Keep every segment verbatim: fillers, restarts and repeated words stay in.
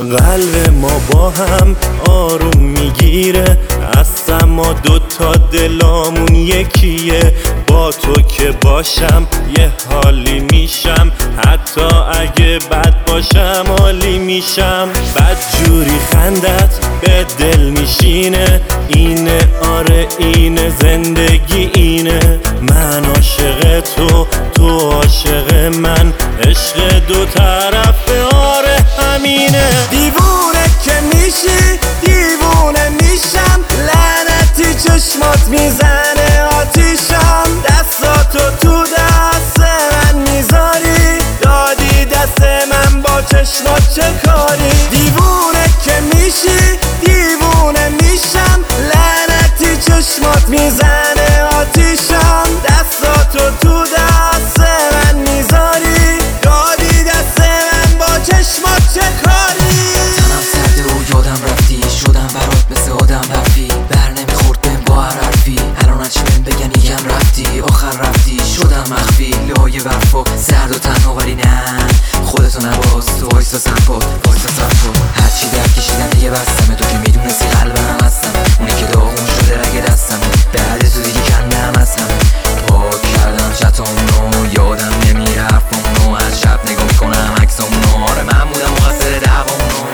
قلب ما با هم آروم میگیره، اصلا ما دوتا دلامون یکیه. با تو که باشم یه حالی میشم، حتی اگه بد باشم عالی میشم. بد جوری خندت به دل میشینه، اینه آره اینه زندگی اینه. من عاشق تو، تو عاشق من، عشق دو طرفه آره همینه. دیوونه که میشی دیوونه میشم، لعنتی چشمات میزنه آتیشم. دستاتو تو دست من میذاری، دادی دست من با چشمات چه کاری. دیوونه که میشی دیوونه میشم، لعنتی چشمات میزنه آتیشم. دستاتو تو دست من میذاری، دادی دست من با چشمات چه کاری. تنم سرده و یادم رفتی، شدم برات مثل آدم رفتی. بر نمیخورد بهم با هر حرفی، الان چی بهم بگن یکم رفتی. آخر رفتی شدم مخفی، لای برفا سرد و تنها ولی نه خودتو نباز. تو وایسا سمپا وایسا سمپا، هرچی درد کشیدم دیگه بستمه. تو که میدونستی قلبم هستم، اونی که داغون شده رگ دستم. بعد تو دیگه کندم هستم، پاک کردم چطامونو. یادم نمیره حرفامونو، از شب نگاه میکنم عکسامونو. آره من بودم مقصر دعوامونو.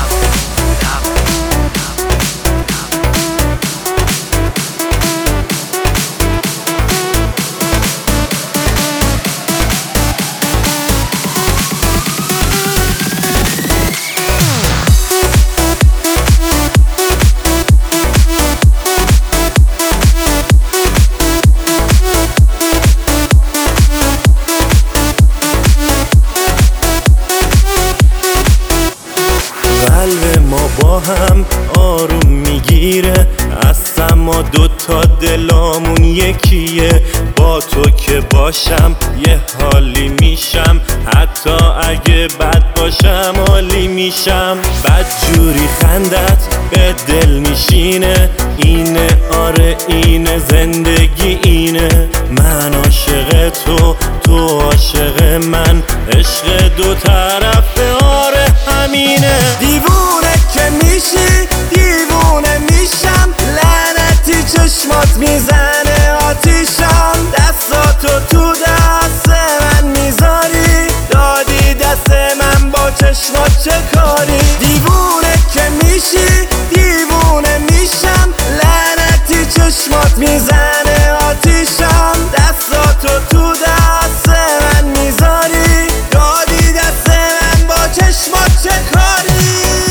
قلب ما با هم آروم میگیره، اصلا ما دوتا دلامون یکیه. با تو که باشم یه حالی میشم، حتی اگه بد باشم عالی میشم. بد جوری خندت به دل میشینه، اینه آره اینه زندگی اینه. من عاشق تو، تو عاشق من، عشق دو طرفه آره همینه. دیوونه که میشی دیوونه میشم، لعنتی چشمات میزنه آتیشم. دستاتو تو دست من میذاری، دادی دست من با چشمات چه کاری. دیوونه که میشی دیوونه میشم، لعنتی چشمات میزنه آتیشم. دستاتو تو دست من میذاری، دادی دست من با چشمات چه کاری.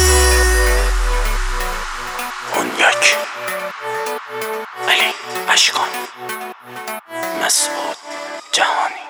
اون یک علی اشکان مسعود جهانی.